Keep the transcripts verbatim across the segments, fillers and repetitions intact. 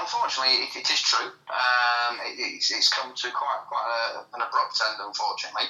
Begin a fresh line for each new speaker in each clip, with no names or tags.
unfortunately, it, it is true. Um, it, it's, it's come to quite quite a, an abrupt end, unfortunately.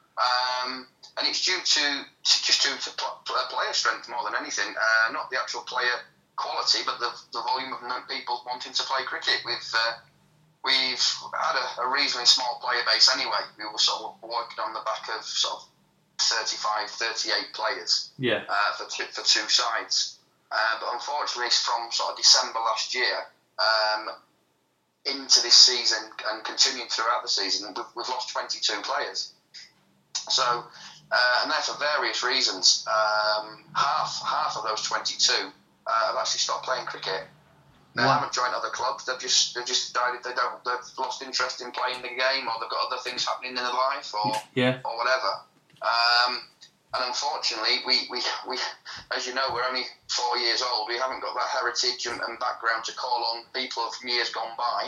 Um, and it's due to, to just due to pl- player strength more than anything, uh, not the actual player quality, but the, the volume of people wanting to play cricket. We've uh, we've had a, a reasonably small player base anyway. We were sort of working on the back of sort of thirty-five, thirty-eight players
yeah.
uh, for two, for two sides. Uh, but unfortunately, from sort of December last year um, into this season and continuing throughout the season, we've, we've lost twenty-two players. So, uh, and they're for various reasons. Um, half half of those twenty-two uh, have actually stopped playing cricket. They
Wow.
haven't joined other clubs. They've just they've just decided they don't. They've lost interest in playing the game, or they've got other things happening in their life, or
yeah.
or whatever. Um, and unfortunately, we, we, we, as you know, we're only four years old. We haven't got that heritage and, and background to call on people from years gone by.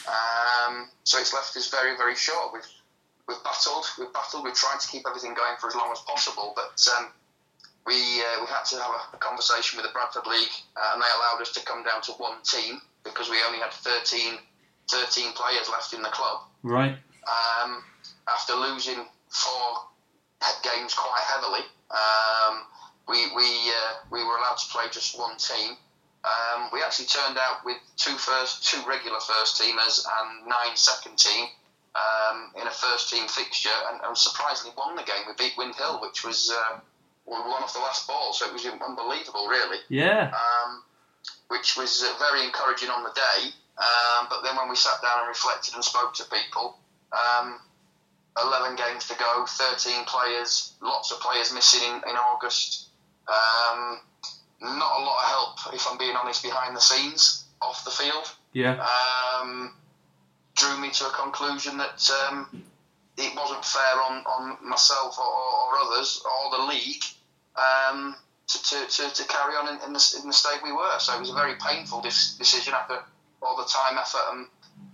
Um, so it's left us very, very short. We've we've battled, we've battled. We've tried to keep everything going for as long as possible, but um, we uh, we had to have a, a conversation with the Bradford League, uh, and they allowed us to come down to one team because we only had thirteen, thirteen players left in the club.
Right.
Um, after losing four games quite heavily, um, we we uh, we were allowed to play just one team. Um, we actually turned out with two first, two regular first teamers and nine second team um, in a first team fixture, and, and surprisingly won the game. We beat Wind Hill, which was uh, we won off the last ball, so it was unbelievable, really.
Yeah.
Um, which was uh, very encouraging on the day. Um, but then when we sat down and reflected and spoke to people. Um, eleven games to go, thirteen players, lots of players missing in, in August. Um, not a lot of help, if I'm being honest, behind the scenes, off the field.
Yeah.
Um, drew me to a conclusion that um, it wasn't fair on, on myself or, or others, or the league, um, to, to, to, to carry on in, in, the, in the state we were. So it was a very painful dis- decision after all the time, effort and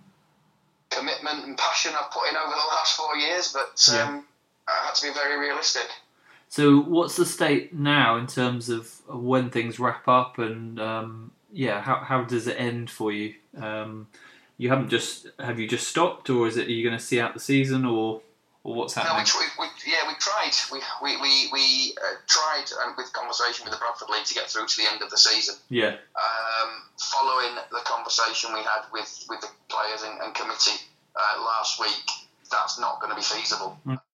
commitment and passion I've put in over the last four years, but um, yeah. I had to be very realistic.
So what's the state now in terms of when things wrap up, and um, yeah, how how does it end for you? Um, you haven't just have you just stopped, or is it are you going to see out the season, or or what's happening?
No, we, we, yeah, we tried. We we we, we uh, tried, and with conversation with the Bradford League, to get through to the end of the season.
Yeah.
Um, following the conversation we had with, with the players and, and committee uh, last week, that's not going to be feasible. Mm.